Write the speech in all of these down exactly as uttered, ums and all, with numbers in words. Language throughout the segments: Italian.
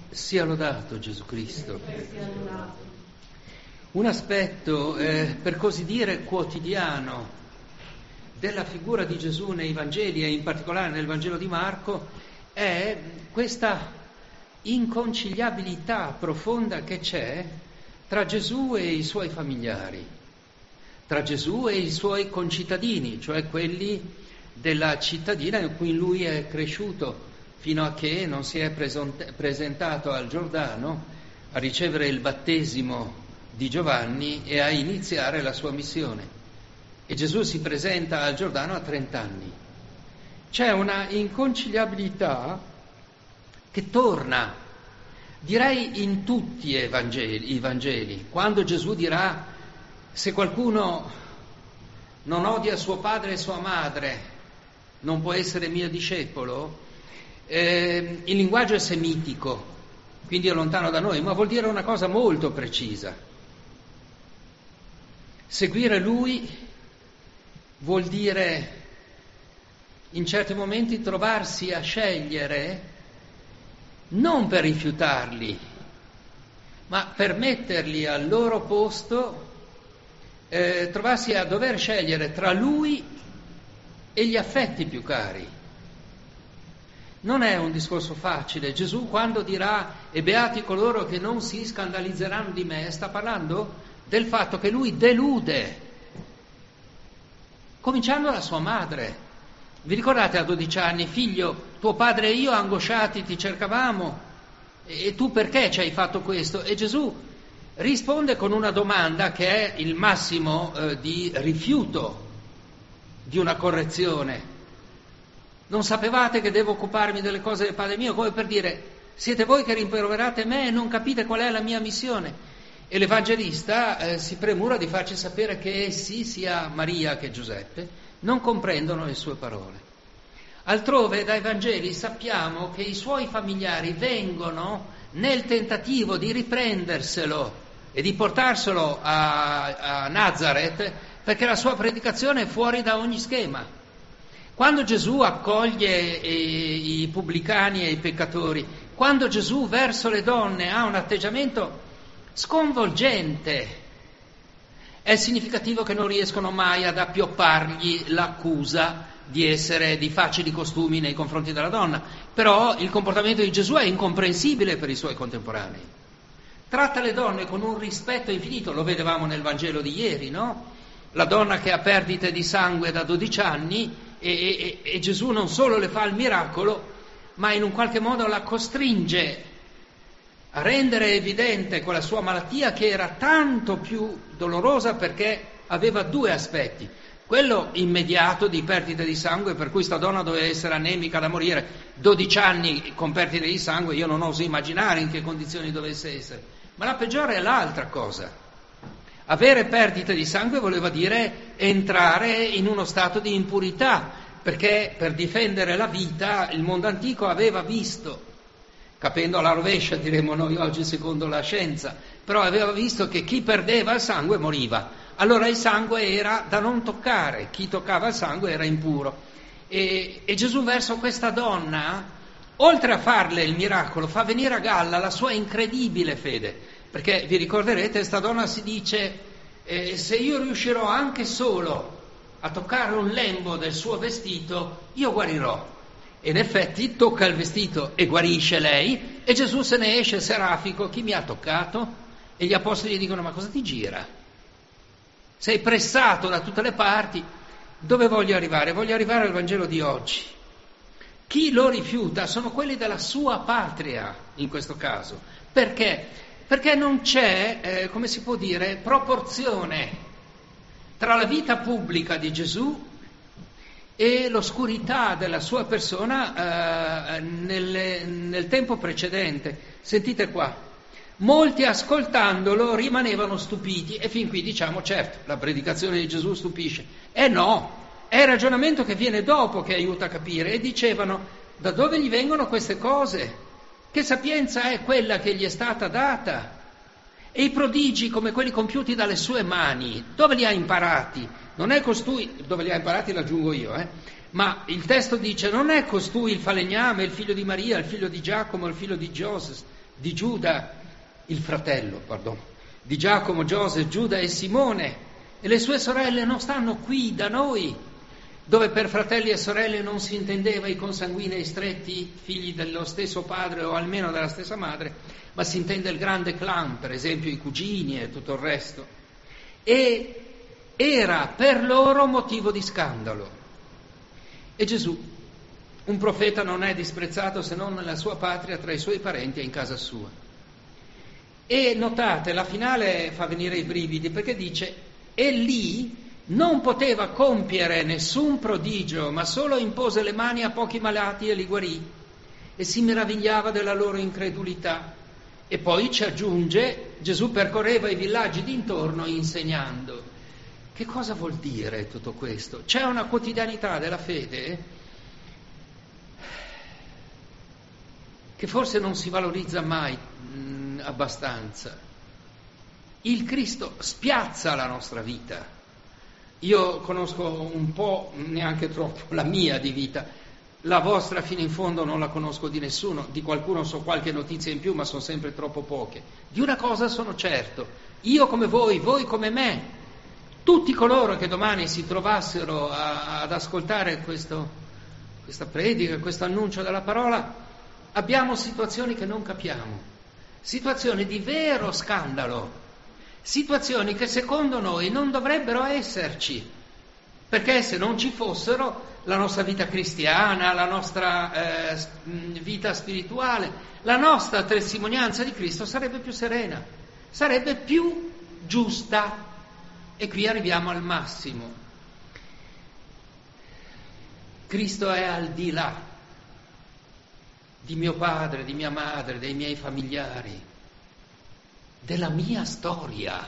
Sia lodato Gesù Cristo. Un aspetto, eh, per così dire, quotidiano della figura di Gesù nei Vangeli e in particolare nel Vangelo di Marco è questa inconciliabilità profonda che c'è tra Gesù e i suoi familiari, tra Gesù e i suoi concittadini, cioè quelli della cittadina in cui lui è cresciuto, fino a che non si è presentato al Giordano a ricevere il battesimo di Giovanni e a iniziare la sua missione. E Gesù si presenta al Giordano a trent'anni. C'è una inconciliabilità che torna, direi, in tutti i Vangeli, i Vangeli. Quando Gesù dirà: se qualcuno non odia suo padre e sua madre, non può essere mio discepolo. Eh, il linguaggio è semitico, quindi è lontano da noi, ma vuol dire una cosa molto precisa. Seguire lui vuol dire in certi momenti trovarsi a scegliere non per rifiutarli, ma per metterli al loro posto, eh, trovarsi a dover scegliere tra lui e gli affetti più cari. Non è un discorso facile. Gesù, quando dirà "e beati coloro che non si scandalizzeranno di me", sta parlando del fatto che lui delude, cominciando da sua madre. Vi ricordate a dodici anni: "Figlio, tuo padre e io angosciati ti cercavamo, e tu perché ci hai fatto questo?" E Gesù risponde con una domanda che è il massimo eh, di rifiuto di una correzione. "Non sapevate che devo occuparmi delle cose del Padre mio?" Come per dire: siete voi che rimproverate me e non capite qual è la mia missione. E l'Evangelista eh, si premura di farci sapere che essi, sia Maria che Giuseppe, non comprendono le sue parole. Altrove dai Vangeli sappiamo che i suoi familiari vengono nel tentativo di riprenderselo e di portarselo a, a Nazareth, perché la sua predicazione è fuori da ogni schema. Quando Gesù accoglie i pubblicani e i peccatori, quando Gesù verso le donne ha un atteggiamento sconvolgente, è significativo che non riescono mai ad appioppargli l'accusa di essere di facili costumi nei confronti della donna. Però il comportamento di Gesù è incomprensibile per i suoi contemporanei. Tratta le donne con un rispetto infinito, lo vedevamo nel Vangelo di ieri, no? La donna che ha perdite di sangue da dodici anni, E, e, e Gesù non solo le fa il miracolo, ma in un qualche modo la costringe a rendere evidente quella sua malattia, che era tanto più dolorosa perché aveva due aspetti: quello immediato di perdita di sangue, per cui sta donna doveva essere anemica da morire. dodici anni con perdita di sangue, io non oso immaginare in che condizioni dovesse essere. Ma la peggiore è l'altra cosa. Avere perdita di sangue voleva dire entrare in uno stato di impurità, perché per difendere la vita il mondo antico aveva visto, capendo alla rovescia diremmo noi oggi secondo la scienza, però aveva visto che chi perdeva il sangue moriva. Allora il sangue era da non toccare, chi toccava il sangue era impuro. E, e Gesù verso questa donna, oltre a farle il miracolo, fa venire a galla la sua incredibile fede. Perché vi ricorderete, sta donna si dice: eh, se io riuscirò anche solo a toccare un lembo del suo vestito, io guarirò. E in effetti tocca il vestito e guarisce lei, e Gesù se ne esce serafico: chi mi ha toccato? E gli apostoli gli dicono: ma cosa ti gira? Sei pressato da tutte le parti. Dove voglio arrivare? Voglio arrivare al Vangelo di oggi. Chi lo rifiuta sono quelli della sua patria, in questo caso. Perché? Perché non c'è, eh, come si può dire, proporzione tra la vita pubblica di Gesù e l'oscurità della sua persona eh, nel, nel tempo precedente. Sentite qua: molti ascoltandolo rimanevano stupiti. E fin qui diciamo: certo, la predicazione di Gesù stupisce. Eh no, è il ragionamento che viene dopo che aiuta a capire. E dicevano: da dove gli vengono queste cose? Che sapienza è quella che gli è stata data? E i prodigi come quelli compiuti dalle sue mani, dove li ha imparati? Non è costui, dove li ha imparati l'aggiungo io, eh? Ma il testo dice: non è costui il falegname, il figlio di Maria, il figlio di Giacomo, il figlio di Giosef, di Giuda, il fratello, pardon, di Giacomo, Giose, Giuda e Simone, e le sue sorelle non stanno qui da noi, dove per fratelli e sorelle non si intendeva i consanguinei stretti, figli dello stesso padre o almeno della stessa madre, ma si intende il grande clan, per esempio i cugini e tutto il resto. E era per loro motivo di scandalo. E Gesù, un profeta non è disprezzato se non nella sua patria, tra i suoi parenti e in casa sua. E notate, la finale fa venire i brividi, perché dice, e lì non poteva compiere nessun prodigio, ma solo impose le mani a pochi malati e li guarì, e si meravigliava della loro incredulità. E poi ci aggiunge, Gesù percorreva i villaggi d'intorno insegnando. Che cosa vuol dire tutto questo? C'è una quotidianità della fede che forse non si valorizza mai mh, abbastanza. Il Cristo spiazza la nostra vita. Io conosco un po', neanche troppo, la mia di vita. La vostra fino in fondo non la conosco di nessuno, di qualcuno so qualche notizia in più, ma sono sempre troppo poche. Di una cosa sono certo, io come voi, voi come me, tutti coloro che domani si trovassero a, ad ascoltare questo, questa predica, questo annuncio della parola, abbiamo situazioni che non capiamo, situazioni di vero scandalo, situazioni che secondo noi non dovrebbero esserci, perché se non ci fossero la nostra vita cristiana, la nostra eh, vita spirituale, la nostra testimonianza di Cristo sarebbe più serena, sarebbe più giusta. E qui arriviamo al massimo. Cristo è al di là di mio padre, di mia madre, dei miei familiari, della mia storia.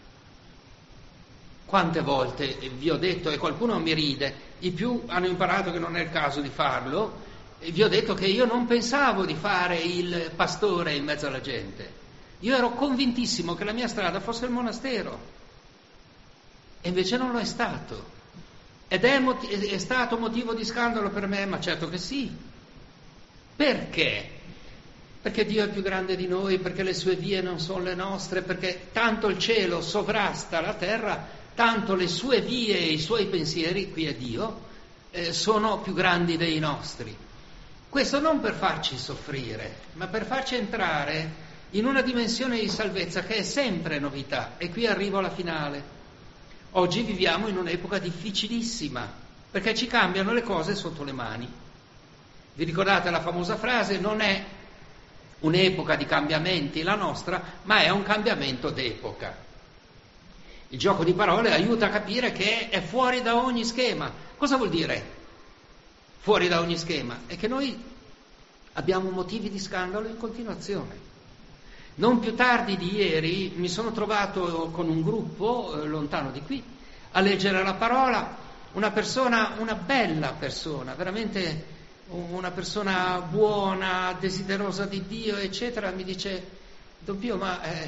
Quante volte vi ho detto, e qualcuno mi ride, i più hanno imparato che non è il caso di farlo, e vi ho detto che io non pensavo di fare il pastore in mezzo alla gente. Io ero convintissimo che la mia strada fosse il monastero, e invece non lo è stato. Ed è, mot- è stato motivo di scandalo per me, ma certo che sì. Perché? Perché Dio è più grande di noi, perché le sue vie non sono le nostre, perché tanto il cielo sovrasta la terra, tanto le sue vie e i suoi pensieri, qui è Dio, eh, sono più grandi dei nostri. Questo non per farci soffrire, ma per farci entrare in una dimensione di salvezza che è sempre novità. E qui arrivo alla finale. Oggi viviamo in un'epoca difficilissima, perché ci cambiano le cose sotto le mani. Vi ricordate la famosa frase, non è un'epoca di cambiamenti la nostra, ma è un cambiamento d'epoca. Il gioco di parole aiuta a capire che è fuori da ogni schema. Cosa vuol dire fuori da ogni schema? È che noi abbiamo motivi di scandalo in continuazione. Non più tardi di ieri mi sono trovato con un gruppo, eh, lontano di qui, a leggere la parola, una persona, una bella persona, veramente una persona buona, desiderosa di Dio, eccetera, mi dice, Don Pio, ma eh,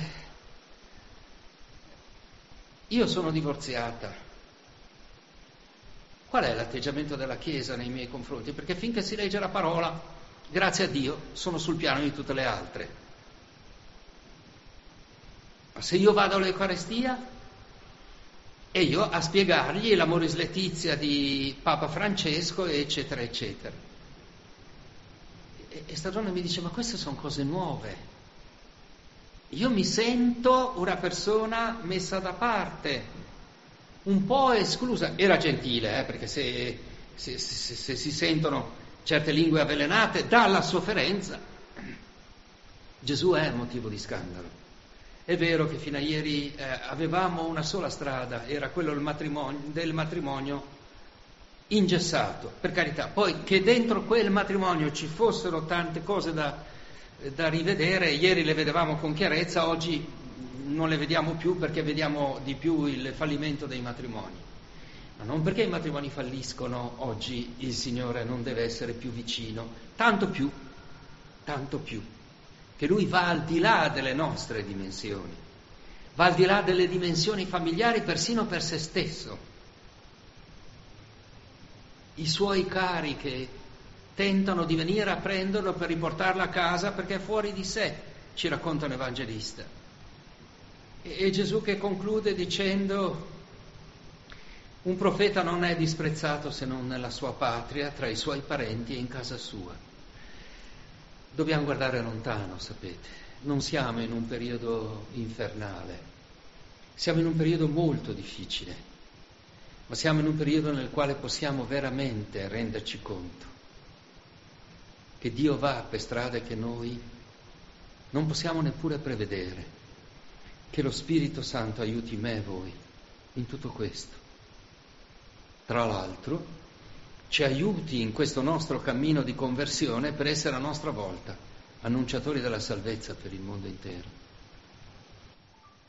io sono divorziata. Qual è l'atteggiamento della Chiesa nei miei confronti? Perché finché si legge la parola, grazie a Dio, sono sul piano di tutte le altre. Ma se io vado all'Eucaristia e io a spiegargli l'Amoris Laetitia di Papa Francesco, eccetera, eccetera. E, e sta donna mi dice, ma queste sono cose nuove. Io mi sento una persona messa da parte, un po' esclusa. Era gentile, eh, perché se, se, se, se si sentono certe lingue avvelenate dalla sofferenza, Gesù è motivo di scandalo. È vero che fino a ieri eh, avevamo una sola strada, era quello del matrimonio, del matrimonio ingessato, per carità. Poi che dentro quel matrimonio ci fossero tante cose da, da rivedere, ieri le vedevamo con chiarezza, oggi non le vediamo più perché vediamo di più il fallimento dei matrimoni. Ma non perché i matrimoni falliscono, oggi il Signore non deve essere più vicino, tanto più, tanto più. Che Lui va al di là delle nostre dimensioni, va al di là delle dimensioni familiari persino per se stesso. I suoi cari che tentano di venire a prenderlo per riportarlo a casa perché è fuori di sé, ci racconta un evangelista. E, e Gesù che conclude dicendo: un profeta non è disprezzato se non nella sua patria, tra i suoi parenti e in casa sua. Dobbiamo guardare lontano, sapete. Non siamo in un periodo infernale, siamo in un periodo molto difficile, ma siamo in un periodo nel quale possiamo veramente renderci conto che Dio va per strade che noi non possiamo neppure prevedere, che lo Spirito Santo aiuti me e voi in tutto questo. Tra l'altro, ci aiuti in questo nostro cammino di conversione per essere a nostra volta annunciatori della salvezza per il mondo intero.